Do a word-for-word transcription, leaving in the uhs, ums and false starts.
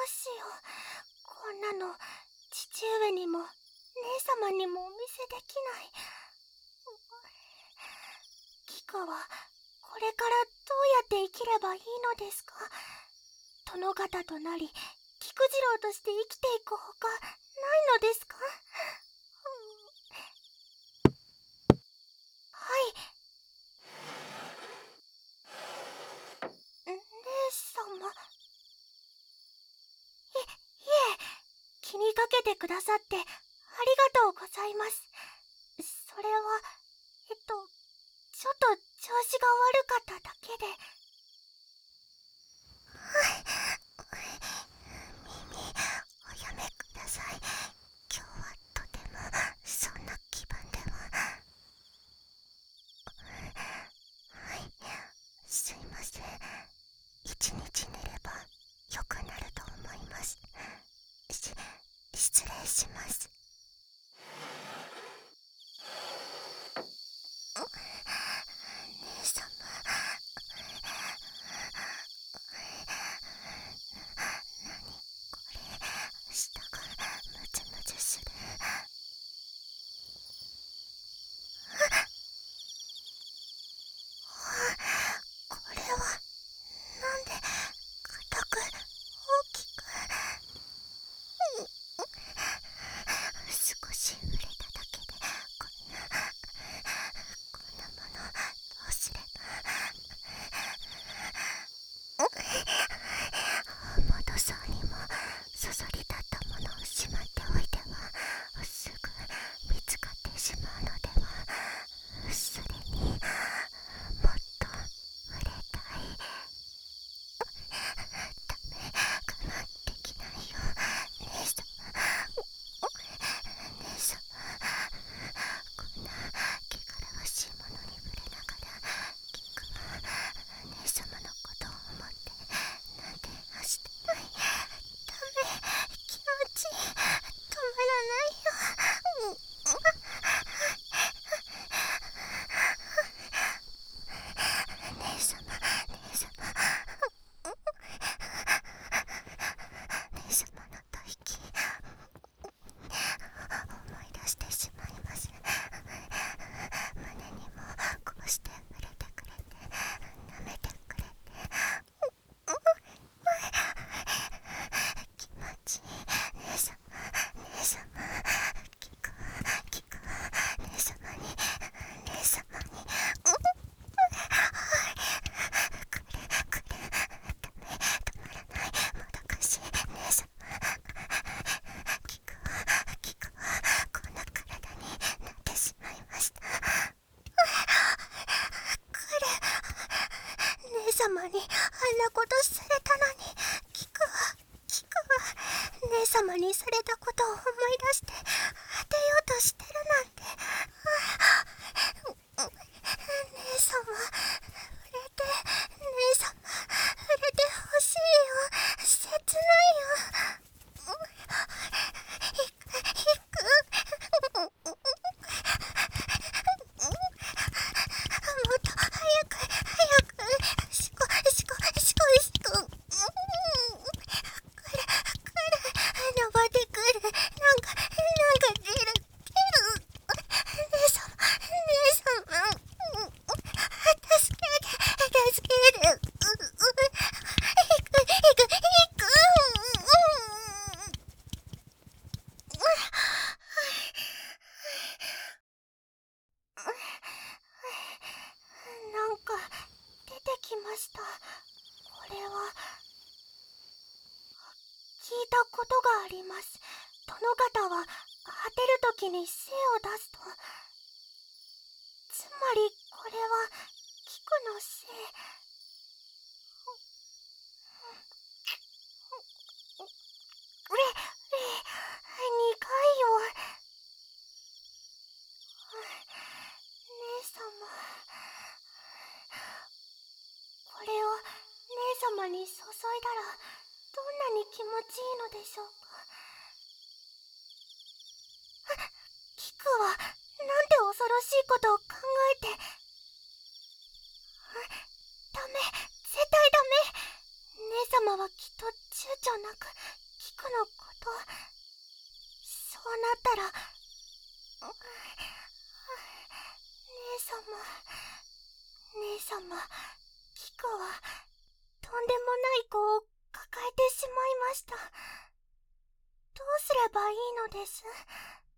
しよう。こんなの父上にも姉様にもお見せできない。菊はこれからどうやって生きればいいのですか？殿方となり菊次郎として生きていくほかないのですか？はい。姉様。い、いえ、気にかけてくださってありがとうございます。それは、えっと、ちょっと調子が悪かっただけで。耳、おやめください。今日はとてもそんな気分では。はい、すいません。一日寝れば良くなると思います。し、失礼します。姉様。何これ、舌がムズムズする。これはなんで硬く大きく。少し触れただけでこんなこんなものどうすれば。元そうにもそそり立ったものをしまっておいてはすぐ見つかってしまうのでは。それにもっと触れたい。ダメ、我慢できないよ姉様。姉様、こんな汚らわしいものに触れながら菊は姉様のことを思ってなんてはしてない。ダメ、気持ち止まらないよ。姉様、姉様、姉様の吐息思い出してしまいます。胸にもこうして触れてくれて舐めてくれて気持ちいい。姉様、姉様、菊は菊は姉様に姉様にくれくれ。ダメ、止まらない。もどかしい姉様。菊は菊はこんな体になってしまいました。くれ。姉様にあんなことされたのに菊は菊は姉様にされたことを思い出して当てようとしてるなんて。姉様、触れて、姉様、触れてほしいよ。切ないよ。ひく、ひく。もっと早く、早く。しこ、しこ、しこ、しこ。くる、くる。登ってくる。なんか、なんか出る、出る。姉様、姉様。助けて、助けて。う、う、ひく、ひく、ひく。なんか出てきました。これは聞いたことがあります。殿方は果てるときに精を出すと。つまりこれは菊の精。うれ、うれ、にかいよ。姉様、これを姉様に注いだらどんなに気持ちいいのでしょうか。菊はなんて恐ろしいことを考えて。ダメ、絶対ダメ。姉様はきっと躊躇なくクのこと、そうなったら、姉様、姉様、キクは、とんでもない子を抱えてしまいました。どうすればいいのです？